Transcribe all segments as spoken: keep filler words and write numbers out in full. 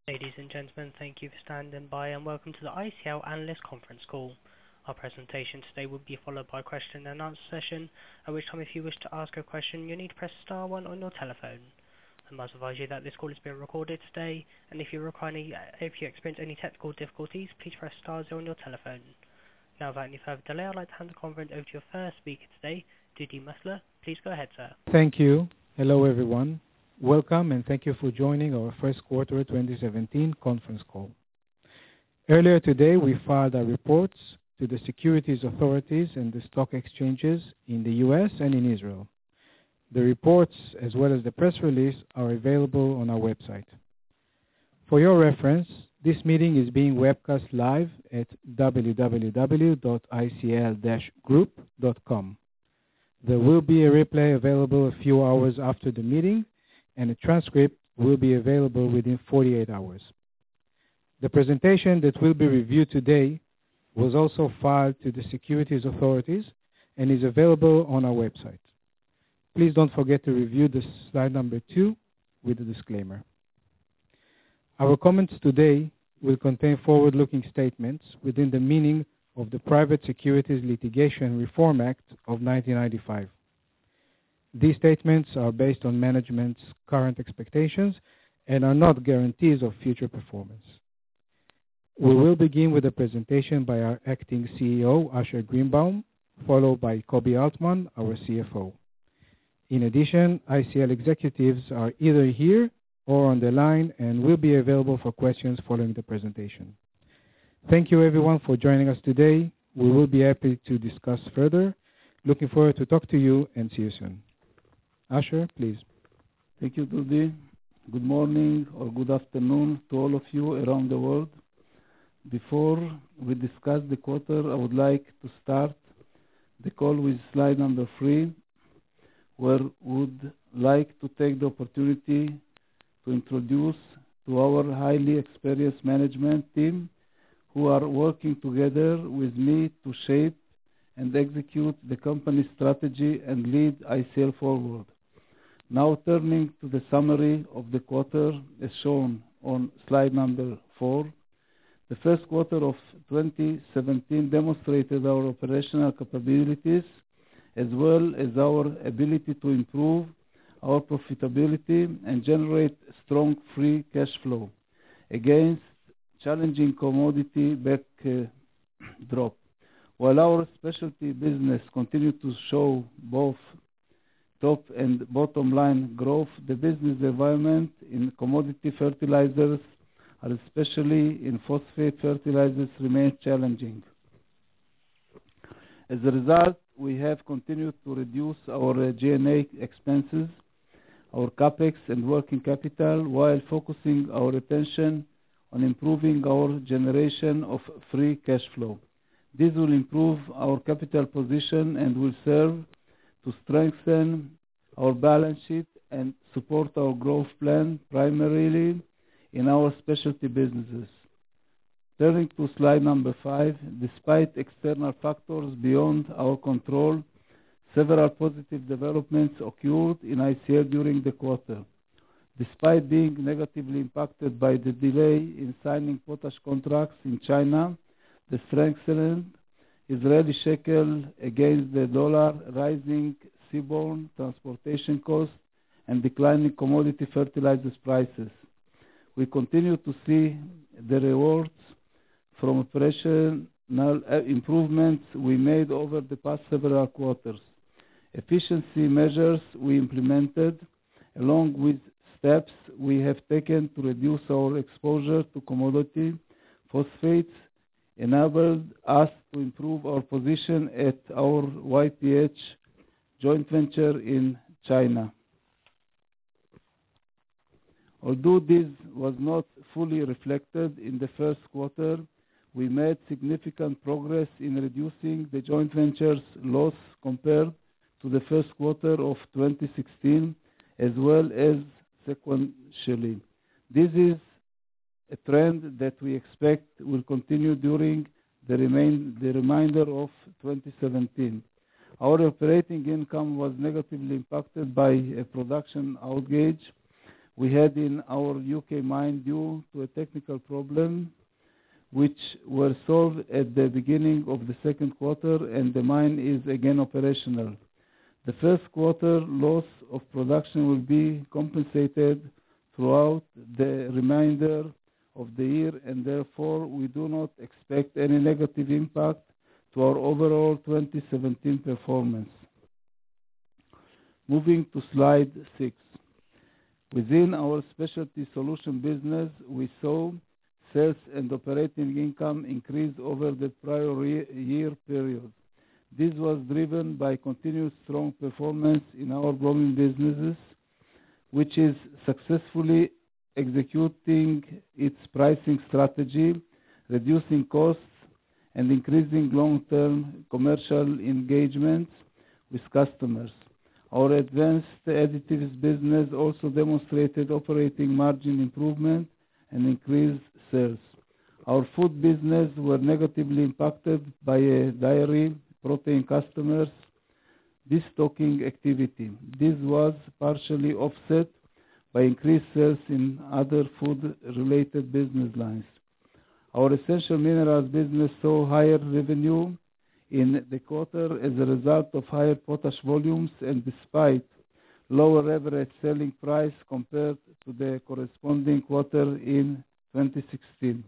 Ladies and gentlemen, thank you for standing by and welcome to the I C L Analyst Conference Call. Our presentation today will be followed by a question and answer session, at which time if you wish to ask a question you need to press star one on your telephone. I must advise you that this call is being recorded today, and if you require any, if you experience any technical difficulties, please press star zero on your telephone. Now without any further delay, I'd like to hand the conference over to your first speaker today, Dudi Mesler. Please go ahead, sir. Thank you. Hello everyone. Welcome and thank you for joining our first quarter twenty seventeen conference call. Earlier today we filed our reports to the securities authorities and the stock exchanges in the U S and in Israel. The reports as well as the press release are available on our website. For your reference, this meeting is being webcast live at w w w dot i c l dash group dot com. There will be a replay available a few hours after the meeting, and a transcript will be available within forty-eight hours. The presentation that will be reviewed today was also filed to the securities authorities and is available on our website. Please don't forget to review the slide number two with the disclaimer. Our comments today will contain forward-looking statements within the meaning of the Private Securities Litigation Reform Act of nineteen ninety-five. These statements are based on management's current expectations and are not guarantees of future performance. We will begin with a presentation by our acting C E O, Asher Greenbaum, followed by Kobi Altman, our C F O. In addition, I C L executives are either here or on the line and will be available for questions following the presentation. Thank you everyone for joining us today. We will be happy to discuss further. Looking forward to talk to you and see you soon. Asher, please. Thank you, Dudi. Good morning or good afternoon to all of you around the world. Before we discuss the quarter, I would like to start the call with slide number three, where we would like to take the opportunity to introduce to our highly experienced management team who are working together with me to shape and execute the company's strategy and lead I C L forward. Now turning to the summary of the quarter as shown on slide number four. The first quarter of twenty seventeen demonstrated our operational capabilities as well as our ability to improve our profitability and generate strong free cash flow against challenging commodity backdrop. While our specialty business continued to show both top and bottom line growth, the business environment in commodity fertilizers, and especially in phosphate fertilizers, remains challenging. As a result, we have continued to reduce our G and A expenses, our capex and working capital, while focusing our attention on improving our generation of free cash flow. This will improve our capital position and will serve to strengthen our balance sheet and support our growth plan, primarily in our specialty businesses. Turning to slide number five, despite external factors beyond our control, several positive developments occurred in I C L during the quarter. Despite being negatively impacted by the delay in signing potash contracts in China, the strengthened Israeli shekel against the dollar, rising seaborne transportation costs, and declining commodity fertilizers prices, we continue to see the rewards from operational improvements we made over the past several quarters. Efficiency measures we implemented, along with steps we have taken to reduce our exposure to commodity phosphates, enabled us to improve our position at our Y P H joint venture in China. Although this was not fully reflected in the first quarter, we made significant progress in reducing the joint venture's loss compared to the first quarter of twenty sixteen, as well as sequentially. This is a trend that we expect will continue during the, remain, the remainder of twenty seventeen. Our operating income was negatively impacted by a production outage, we had in our U K mine due to a technical problem which were solved at the beginning of the second quarter, and the mine is again operational. The first quarter loss of production will be compensated throughout the remainder of the year, and therefore we do not expect any negative impact to our overall twenty seventeen performance. Moving to slide six. Within our specialty solution business, we saw sales and operating income increase over the prior year period. This was driven by continued strong performance in our bromine businesses, which is successfully executing its pricing strategy, reducing costs, and increasing long-term commercial engagements with customers. Our advanced additives business also demonstrated operating margin improvement and increased sales. Our food business were negatively impacted by a dairy protein customers' destocking activity. This was partially offset by increased sales in other food-related business lines. Our essential minerals business saw higher revenue in the quarter as a result of higher potash volumes and despite lower average selling price compared to the corresponding quarter in twenty sixteen.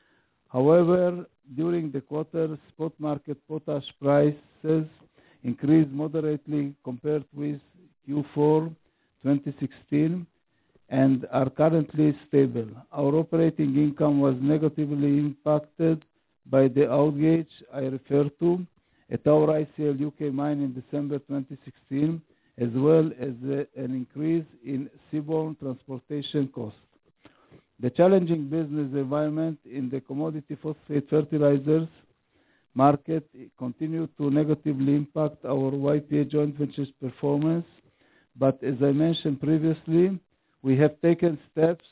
However, during the quarter, spot market potash prices increased moderately compared with Q four twenty sixteen and are currently stable. Our operating income was negatively impacted by the outage I referred to at our I C L U K mine in December twenty sixteen, as well as a, an increase in seaborne transportation costs. The challenging business environment in the commodity phosphate fertilizers market continued to negatively impact our Y P A joint venture's performance, but as I mentioned previously, we have taken steps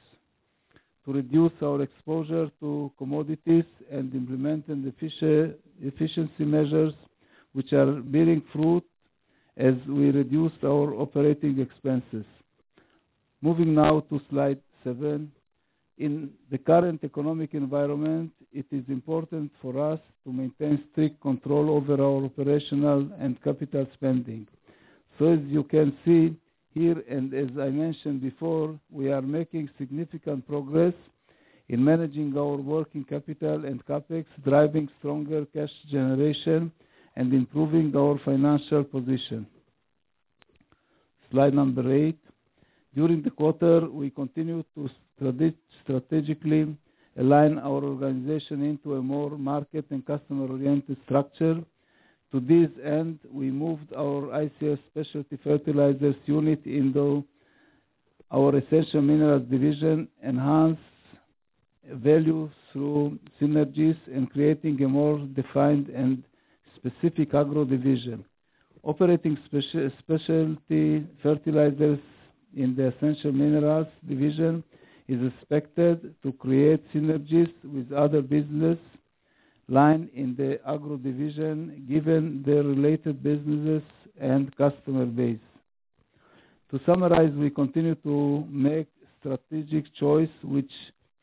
to reduce our exposure to commodities and implemented effici- efficiency measures which are bearing fruit as we reduce our operating expenses. Moving now to slide seven. In the current economic environment, it is important for us to maintain strict control over our operational and capital spending. So as you can see here, and as I mentioned before, we are making significant progress in managing our working capital and capex, driving stronger cash generation and improving our financial position. Slide number eight. During the quarter, we continued to strate- strategically align our organization into a more market and customer-oriented structure. To this end, we moved our I C L Specialty Fertilizers unit into our Essential Minerals division, enhance value through synergies and creating a more defined and specific agro division. Operating speci- specialty fertilizers in the Essential Minerals division is expected to create synergies with other business line in the agro division given their related businesses and customer base. To summarize, we continue to make strategic choice which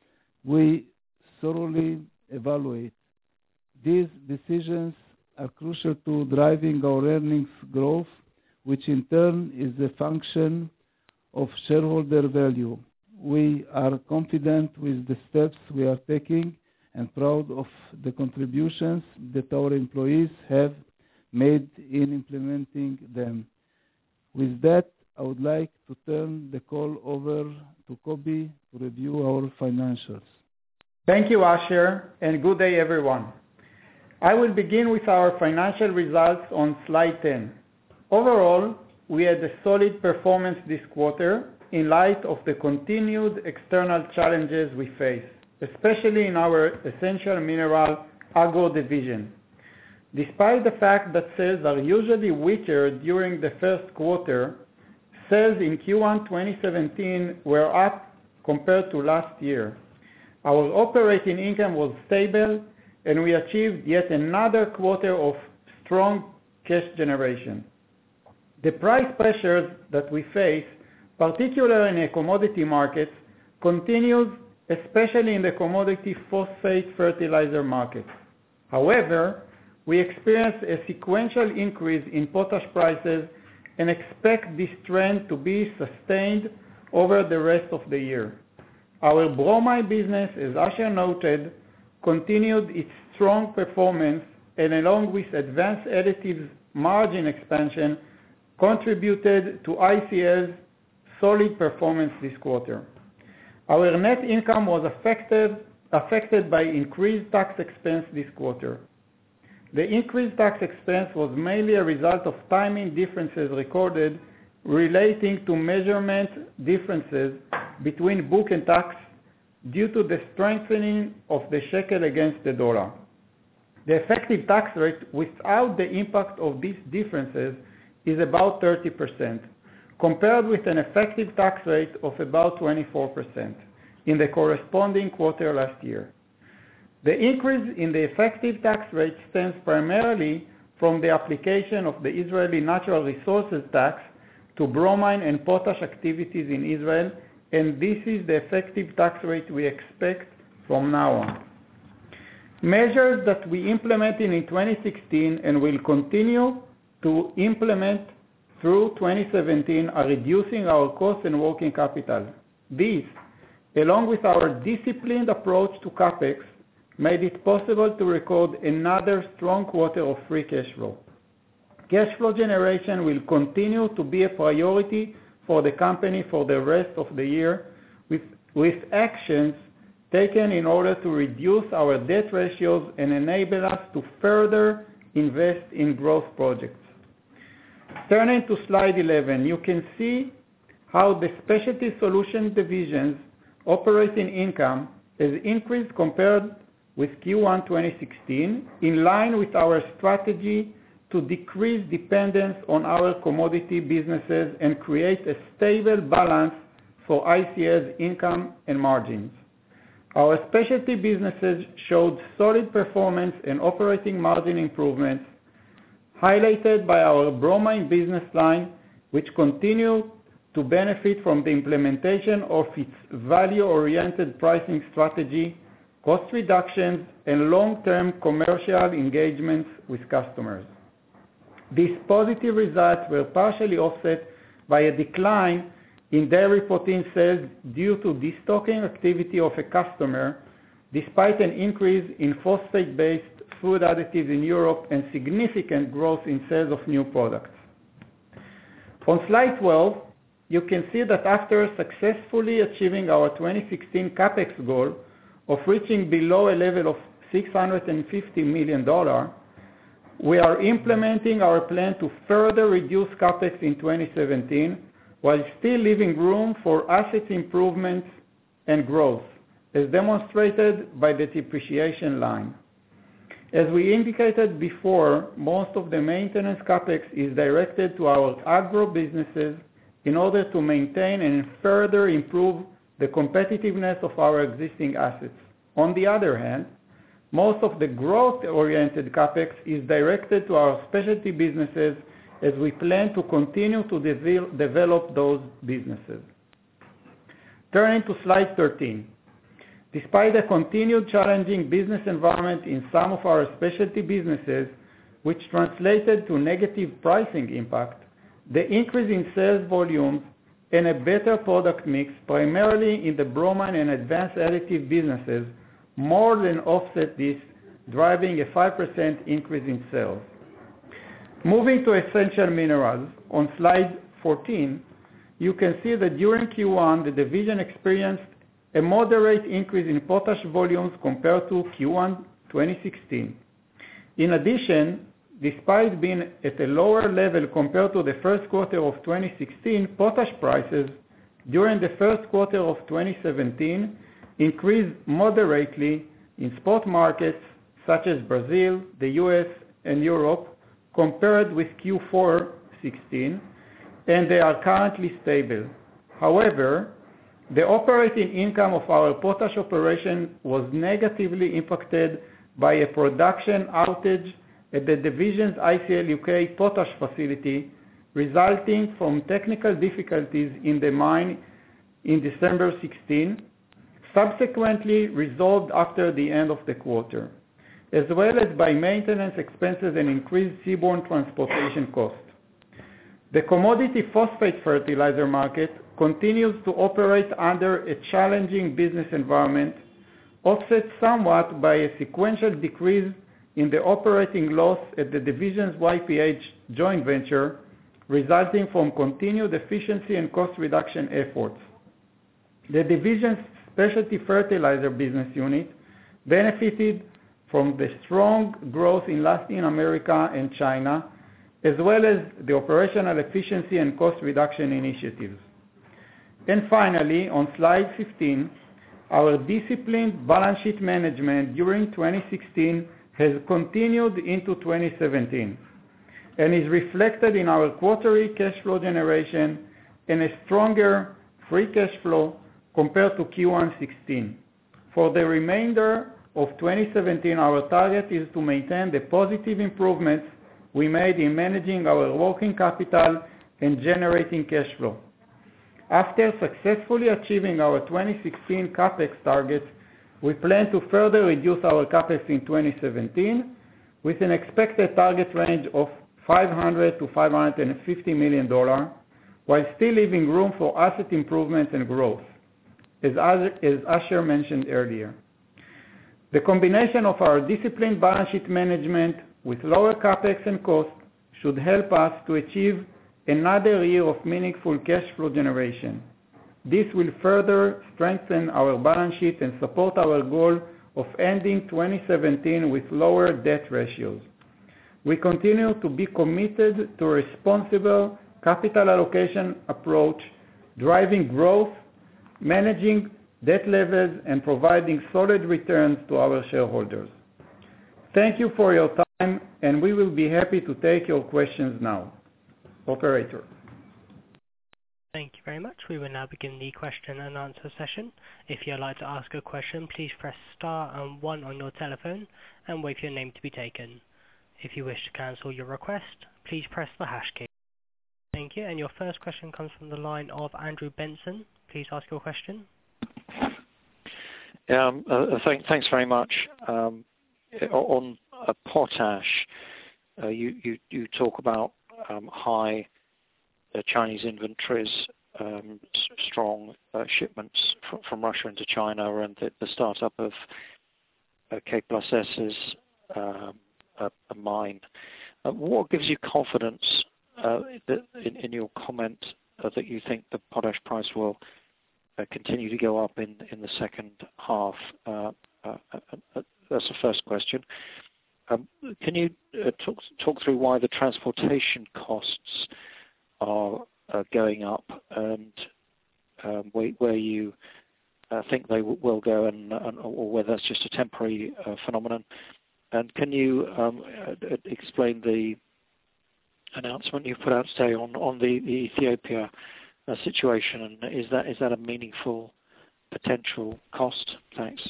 we thoroughly evaluate. These decisions are crucial to driving our earnings growth, which in turn is a function of shareholder value. We are confident with the steps we are taking and proud of the contributions that our employees have made in implementing them. With that, I would like to turn the call over to Kobi to review our financials. Thank you, Asher, and good day, everyone. I will begin with our financial results on slide ten. Overall, we had a solid performance this quarter in light of the continued external challenges we face, especially in our Essential Mineral Agro division. Despite the fact that sales are usually weaker during the first quarter, sales in Q one twenty seventeen were up compared to last year. Our operating income was stable, and we achieved yet another quarter of strong cash generation. The price pressures that we face particularly in the commodity markets, continues, especially in the commodity phosphate fertilizer market. However, we experienced a sequential increase in potash prices and expect this trend to be sustained over the rest of the year. Our bromine business, as Asher noted, continued its strong performance and along with advanced additives margin expansion, contributed to I C L's solid performance this quarter. Our net income was affected, affected by increased tax expense this quarter. The increased tax expense was mainly a result of timing differences recorded relating to measurement differences between book and tax due to the strengthening of the shekel against the dollar. The effective tax rate without the impact of these differences is about thirty percent, compared with an effective tax rate of about twenty-four percent in the corresponding quarter last year. The increase in the effective tax rate stems primarily from the application of the Israeli Natural Resources Tax to bromine and potash activities in Israel, and this is the effective tax rate we expect from now on. Measures that we implemented in twenty sixteen and will continue to implement through twenty seventeen are reducing our cost and working capital. This, along with our disciplined approach to CapEx, made it possible to record another strong quarter of free cash flow. Cash flow generation will continue to be a priority for the company for the rest of the year, with, with actions taken in order to reduce our debt ratios and enable us to further invest in growth projects. Turning to slide eleven, you can see how the Specialty Solutions division's operating income has increased compared with Q one twenty sixteen, in line with our strategy to decrease dependence on our commodity businesses and create a stable balance for I C L's income and margins. Our specialty businesses showed solid performance and operating margin improvements, highlighted by our bromine business line, which continued to benefit from the implementation of its value-oriented pricing strategy, cost reductions, and long-term commercial engagements with customers. These positive results were partially offset by a decline in dairy protein sales due to destocking activity of a customer, despite an increase in phosphate-based food additives in Europe and significant growth in sales of new products. On slide twelve, you can see that after successfully achieving our twenty sixteen CapEx goal of reaching below a level of six hundred fifty million dollars, we are implementing our plan to further reduce CapEx in twenty seventeen, while still leaving room for asset improvements and growth, as demonstrated by the depreciation line. As we indicated before, most of the maintenance CapEx is directed to our agro businesses in order to maintain and further improve the competitiveness of our existing assets. On the other hand, most of the growth-oriented CapEx is directed to our specialty businesses as we plan to continue to de- develop those businesses. Turning to slide thirteen. Despite a continued challenging business environment in some of our specialty businesses, which translated to negative pricing impact, the increase in sales volumes and a better product mix, primarily in the bromine and advanced additive businesses, more than offset this, driving a five percent increase in sales. Moving to essential minerals, on slide fourteen, you can see that during Q one, the division experienced a moderate increase in potash volumes compared to Q one twenty sixteen. In addition, despite being at a lower level compared to the first quarter of twenty sixteen, potash prices during the first quarter of twenty seventeen increased moderately in spot markets such as Brazil, the U S, and Europe compared with Q four sixteen, and they are currently stable. However, the operating income of our potash operation was negatively impacted by a production outage at the division's I C L U K potash facility resulting from technical difficulties in the mine in December sixteenth, subsequently resolved after the end of the quarter, as well as by maintenance expenses and increased seaborne transportation costs. The commodity phosphate fertilizer market continues to operate under a challenging business environment, offset somewhat by a sequential decrease in the operating loss at the division's Y P H joint venture, resulting from continued efficiency and cost reduction efforts. The division's specialty fertilizer business unit benefited from the strong growth in Latin America and China, as well as the operational efficiency and cost reduction initiatives. And finally, on slide fifteen, our disciplined balance sheet management during twenty sixteen has continued into twenty seventeen and is reflected in our quarterly cash flow generation and a stronger free cash flow compared to Q one sixteen. For the remainder of twenty seventeen, our target is to maintain the positive improvements we made in managing our working capital and generating cash flow. After successfully achieving our twenty sixteen CapEx targets, we plan to further reduce our CapEx in twenty seventeen with an expected target range of five hundred to five hundred fifty million dollars, while still leaving room for asset improvements and growth, as, as Asher mentioned earlier. The combination of our disciplined balance sheet management with lower CapEx and cost should help us to achieve another year of meaningful cash flow generation. This will further strengthen our balance sheet and support our goal of ending twenty seventeen with lower debt ratios. We continue to be committed to a responsible capital allocation approach, driving growth, managing debt levels, and providing solid returns to our shareholders. Thank you for your time, and we will be happy to take your questions now. Operator. Thank you very much. We will now begin the question and answer session. If you'd like to ask a question, please press star and one on your telephone and wait for your name to be taken. If you wish to cancel your request, please press the hash key. Thank you. And your first question comes from the line of Andrew Benson. Please ask your question. Um, uh, thank, thanks very much. Um, on uh, potash, uh, you, you, you talk about um, high uh, Chinese inventories, um, s- strong uh, shipments from, from Russia into China, and the, the startup of uh, K plus S's um, a, a mine. Uh, what gives you confidence uh, that in, in your comment uh, that you think the potash price will uh, continue to go up in, in the second half? Uh, uh, uh, uh, that's the first question. Um, can you uh, talk, talk through why the transportation costs are uh, going up and um, where, where you uh, think they w- will go, and, and or whether that's just a temporary uh, phenomenon? And can you um, uh, explain the announcement you've put out today on, on the, the Ethiopia uh, situation? And is that is that a meaningful potential cost? Thanks.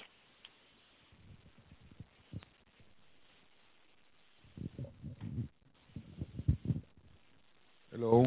Hello.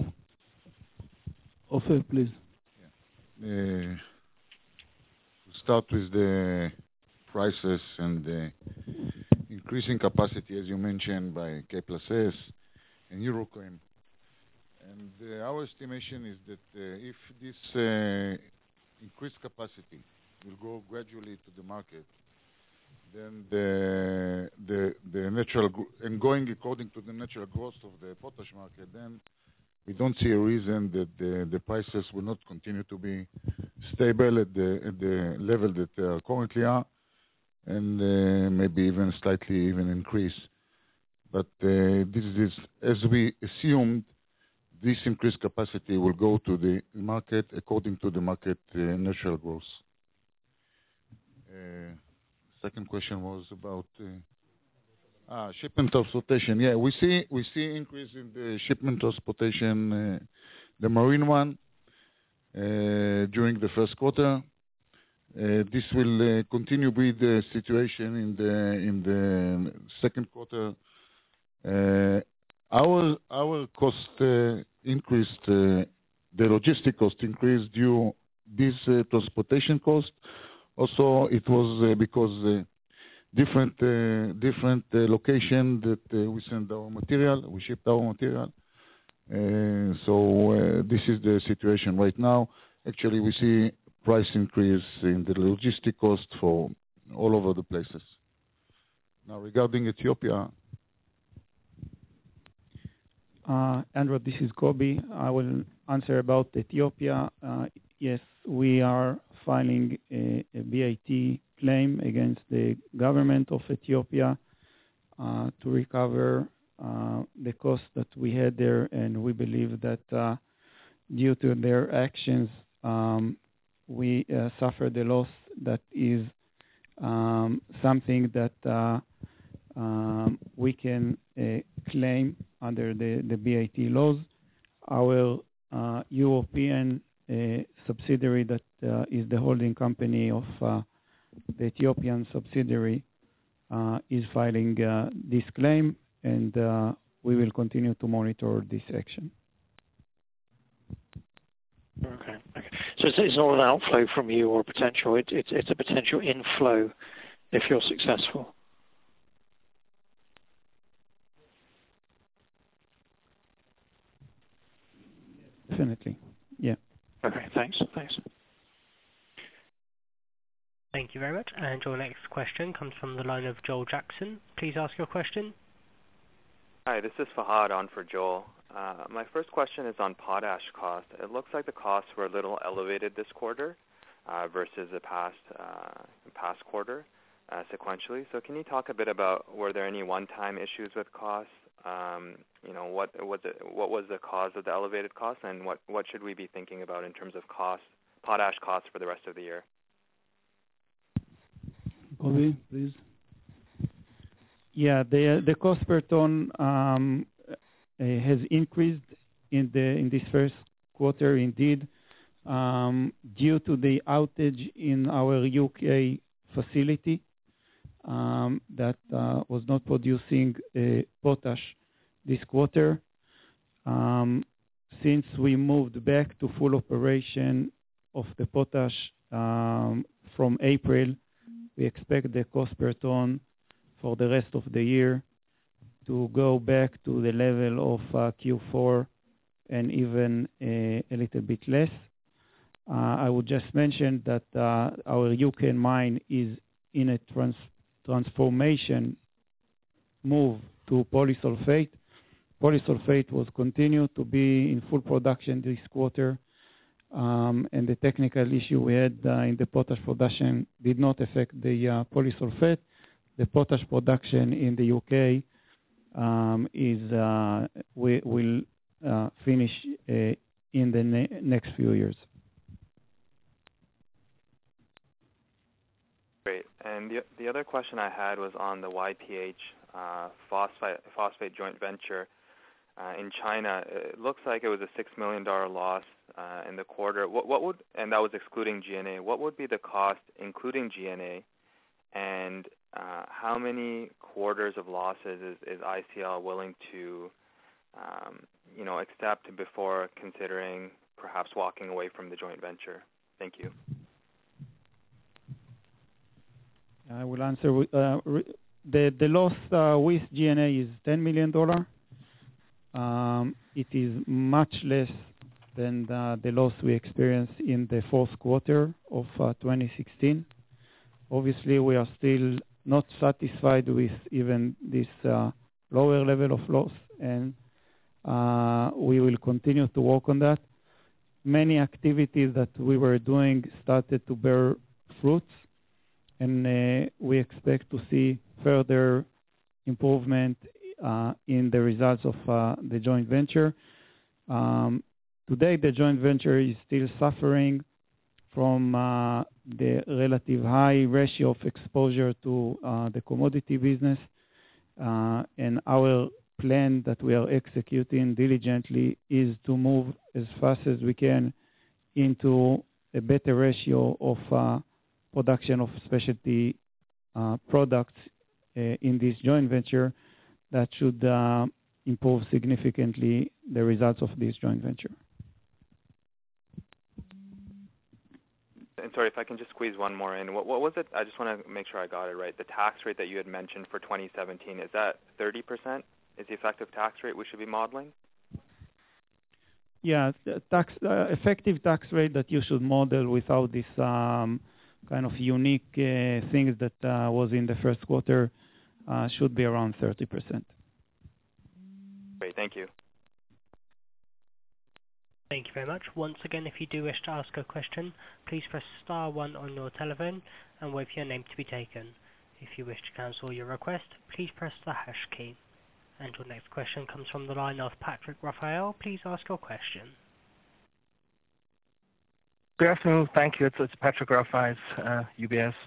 Ofer, please. Yeah. Uh, to start with the prices and the increasing capacity, as you mentioned, by K plus S and Eurochem. And uh, our estimation is that uh, if this uh, increased capacity will go gradually to the market, then the the the natural gr- and going according to the natural growth of the potash market, then we don't see a reason that the, the prices will not continue to be stable at the at the level that they are currently are, and uh, maybe even slightly even increase. But uh, this is, as we assumed, this increased capacity will go to the market according to the market uh, natural growth. Uh, second question was about uh, ah, shipment transportation. Yeah, we see we see increase in the shipment transportation, uh, the marine one, uh, during the first quarter. Uh, this will uh, continue with the situation in the in the second quarter. Uh, our our cost uh, increased. Uh, the logistic cost increased due this uh, transportation cost. Also, it was uh, because uh, different uh, different uh, location that uh, we send our material, we ship our material. Uh, so uh, this is the situation right now. Actually, we see price increase in the logistic cost for all over the places. Now, regarding Ethiopia. Uh, Andrew, this is Kobi. I will answer about Ethiopia. Uh, yes, we are filing a, a B I T claim against the government of Ethiopia uh, to recover uh, the cost that we had there, and we believe that uh, due to their actions, um, we uh, suffered a loss that is um, something that uh, um, we can uh, claim under the, the B I T laws. Our uh, European uh, subsidiary that uh, is the holding company of uh, the Ethiopian subsidiary uh, is filing uh, this claim, and uh, we will continue to monitor this action. Okay. okay. So it's, it's not an outflow from you or potential, it, it's, it's a potential inflow if you're successful. Definitely, yeah. Okay, thanks, thanks. Thank you very much. And your next question comes from the line of Joel Jackson. Please ask your question. Hi, this is Fahad on for Joel. Uh, my first question is on potash cost. It looks like the costs were a little elevated this quarter uh, versus the past uh, past quarter uh, sequentially. So can you talk a bit about, were there any one-time issues with costs? Um, you know, what was it, what was the cause of the elevated costs, and what, what should we be thinking about in terms of cost, potash costs for the rest of the year? Kobi, please. Yeah, the the cost per ton um, uh, has increased in the in this first quarter, indeed, um, due to the outage in our U K facility um, that uh, was not producing uh, potash this quarter. Um, since we moved back to full operation of the potash um, from April, we expect the cost per ton for the rest of the year to go back to the level of uh, Q four and even a, a little bit less. Uh, I would just mention that uh, our U K mine is in a trans transformation move to polysulfate. Polysulfate was continued to be in full production this quarter, um, and the technical issue we had uh, in the potash production did not affect the uh, polysulfate. The potash production in the U K um, is uh, we will uh, finish uh, in the ne next few years. Great. And the the other question I had was on the Y P H uh, phosphate phosphate joint venture uh, in China. It looks like it was a six million dollar loss uh, in the quarter. What what would, and that was excluding G and A. What would be the cost including G and A? And uh, how many quarters of losses is, is I C L willing to, um, you know, accept before considering perhaps walking away from the joint venture? Thank you. I will answer. Uh, the the loss uh, with G and A is ten million dollars. Um, it is much less than the, the loss we experienced in the fourth quarter of uh, twenty sixteen. Obviously, we are still not satisfied with even this uh, lower level of loss, and uh, we will continue to work on that. Many activities that we were doing started to bear fruits, and uh, we expect to see further improvement uh, in the results of uh, the joint venture. Um, today, the joint venture is still suffering from uh, the relative high ratio of exposure to uh, the commodity business, uh, and our plan that we are executing diligently is to move as fast as we can into a better ratio of uh, production of specialty uh, products uh, in this joint venture that should uh, improve significantly the results of this joint venture. And sorry, if I can just squeeze one more in. What, what was it? I just want to make sure I got it right. The tax rate that you had mentioned for twenty seventeen, is that thirty percent? Is the effective tax rate we should be modeling? Yeah, the tax uh, effective tax rate that you should model without this um, kind of unique uh, things that uh, was in the first quarter uh, should be around thirty percent. Great, thank you. Thank you very much. Once again, if you do wish to ask a question, please press star one on your telephone and wait for your name to be taken. If you wish to cancel your request, please press the hash key. And your next question comes from the line of Patrick Raphael. Please ask your question. Good afternoon. Thank you. It's, it's Patrick Raphael, uh, U B S.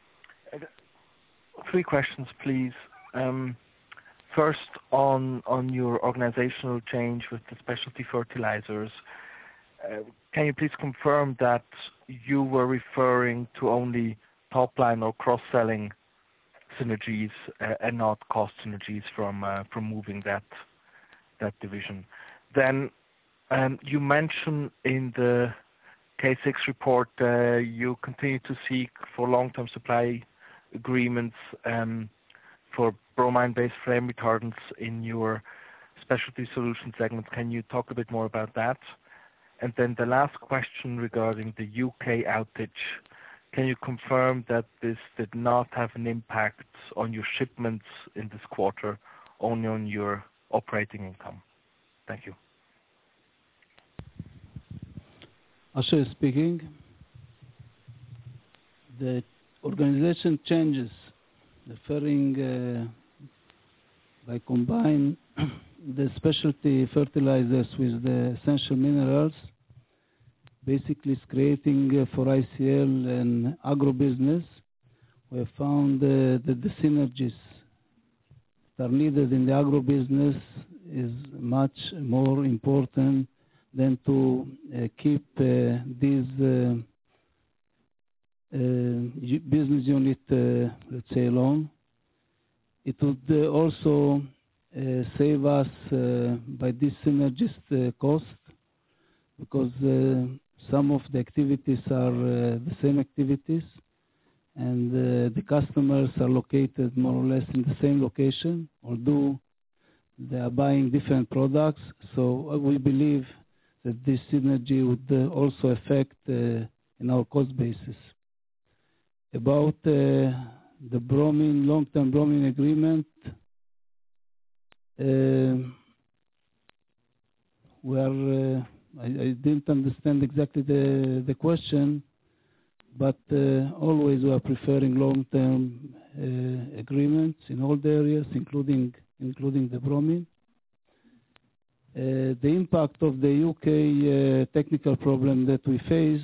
Three questions, please. Um, first, on on your organizational change with the specialty fertilizers, uh, can you please confirm that you were referring to only top line or cross-selling synergies uh, and not cost synergies from uh, from moving that that division? Then um, you mentioned in the K six report uh, you continue to seek for long-term supply agreements um, for bromine-based flame retardants in your specialty solution segment. Can you talk a bit more about that? And then the last question regarding the U K outage. Can you confirm that this did not have an impact on your shipments in this quarter, only on your operating income? Thank you. Asher speaking. The organization changes, referring uh, by combine the specialty fertilizers with the essential minerals, basically is creating uh, for I C L an agro business. We have found uh, that the synergies that are needed in the agro business is much more important than to uh, keep uh, these uh, uh, business unit, uh, let's say, alone. It would uh, also uh, save us uh, by this synergist uh, cost, because uh, some of the activities are uh, the same activities, and uh, the customers are located more or less in the same location, although they are buying different products. So uh, we believe that this synergy would uh, also affect uh, in our cost basis. About uh, the bromine, long-term bromine agreement, uh, we are, uh, I, I didn't understand exactly the, the question, but uh, always we are preferring long-term uh, agreements in all the areas, including including the bromine. Uh, the impact of the U K uh, technical problem that we faced,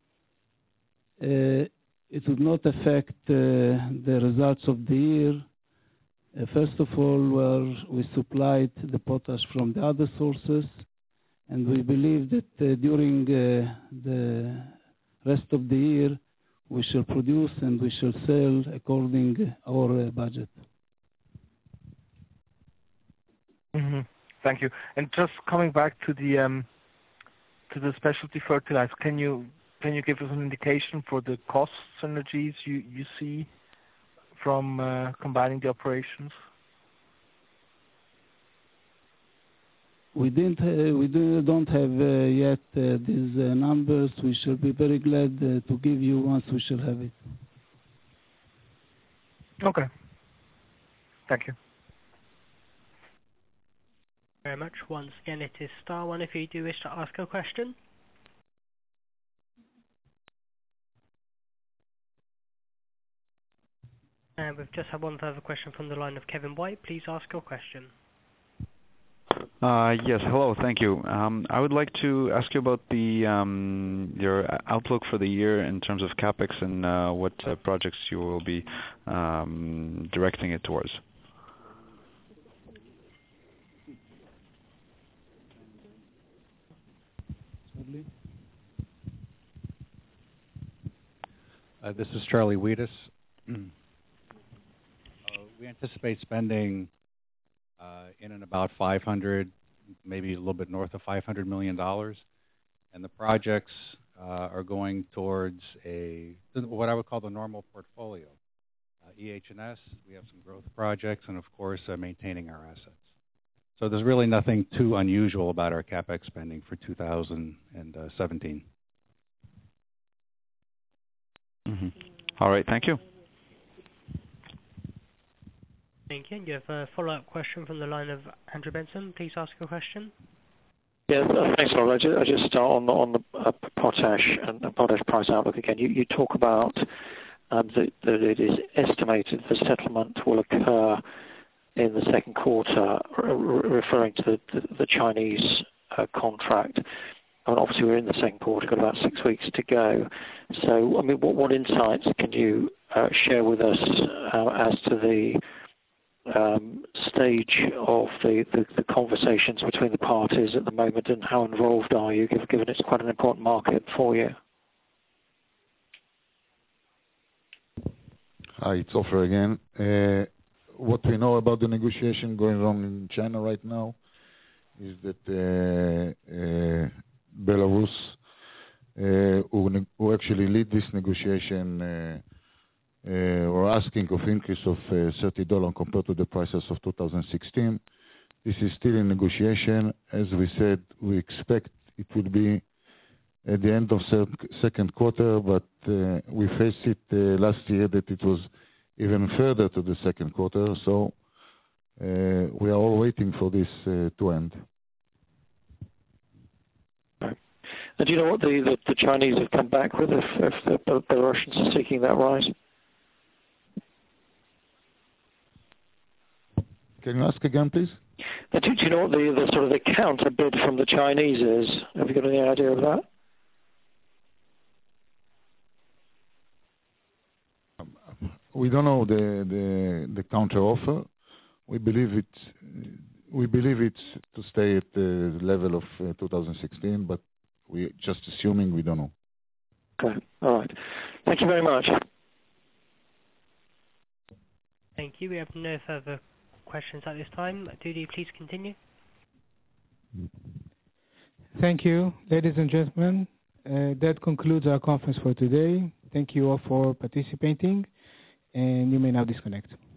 uh, it would not affect uh, the results of the year. Uh, first of all, where we supplied the potash from the other sources, and we believe that uh, during uh, the rest of the year we shall produce and we shall sell according to our uh, budget. Mm-hmm. Thank you. And just coming back to the um, to the specialty fertilizer, can you can you give us an indication for the cost synergies you, you see from uh, combining the operations? We didn't. Uh, we do, don't have uh, yet uh, these uh, numbers. We shall be very glad uh, to give you once we shall have it. Okay. Thank you. Very much. Once again, it is star one if you do wish to ask a question. And we've just had one further question from the line of Kevin White. Please ask your question. Uh, yes, hello, thank you. Um, I would like to ask you about the um, your outlook for the year in terms of CapEx and uh, what uh, projects you will be um, directing it towards. Uh, this is Charlie Wheatus. uh, we anticipate spending uh, in and about five hundred, maybe a little bit north of five hundred million dollars. And the projects uh, are going towards a what I would call the normal portfolio. Uh, E H and S, we have some growth projects, and of course, uh, maintaining our assets. So there's really nothing too unusual about our CapEx spending for two thousand seventeen. Mm-hmm. All right, thank you. Thank you. You have a follow-up question from the line of Andrew Benson. Please ask your question. Yeah, uh, thanks, Laura. I just, I just start on the, on the uh, potash and the potash price outlook again. You, you talk about um, that, that it is estimated the settlement will occur in the second quarter, re referring to the, the, the Chinese uh, contract. I mean, obviously, we're in the second quarter, got about six weeks to go. So, I mean, what, what insights can you uh, share with us uh, as to the um, stage of the, the, the conversations between the parties at the moment, and how involved are you, given it's quite an important market for you? Hi, it's Ofer again. Uh, what we know about the negotiation going on in China right now is that uh, uh, Belarus, uh, who, who actually lead this negotiation, uh, uh, were asking of increase of uh, thirty dollars compared to the prices of two thousand sixteen. This is still in negotiation. As we said, we expect it will be at the end of sec second quarter, but uh, we faced it uh, last year that it was even further to the second quarter. So uh, we are all waiting for this uh, to end. And do you know what the, the, the Chinese have come back with, if, if the, the Russians are seeking that rise? Can you ask again, please? Do, do you know what the, the sort of the counter bid from the Chinese is? Have you got any idea of that? We don't know the the, the counter offer. We believe it's we believe it's to stay at the level of uh, two thousand sixteen, but we just assuming, we don't know. Okay, all right. Thank you very much. Thank you. We have no further questions at this time. Dudi, please continue. Thank you, ladies and gentlemen. Uh, that concludes our conference for today. Thank you all for participating, and you may now disconnect.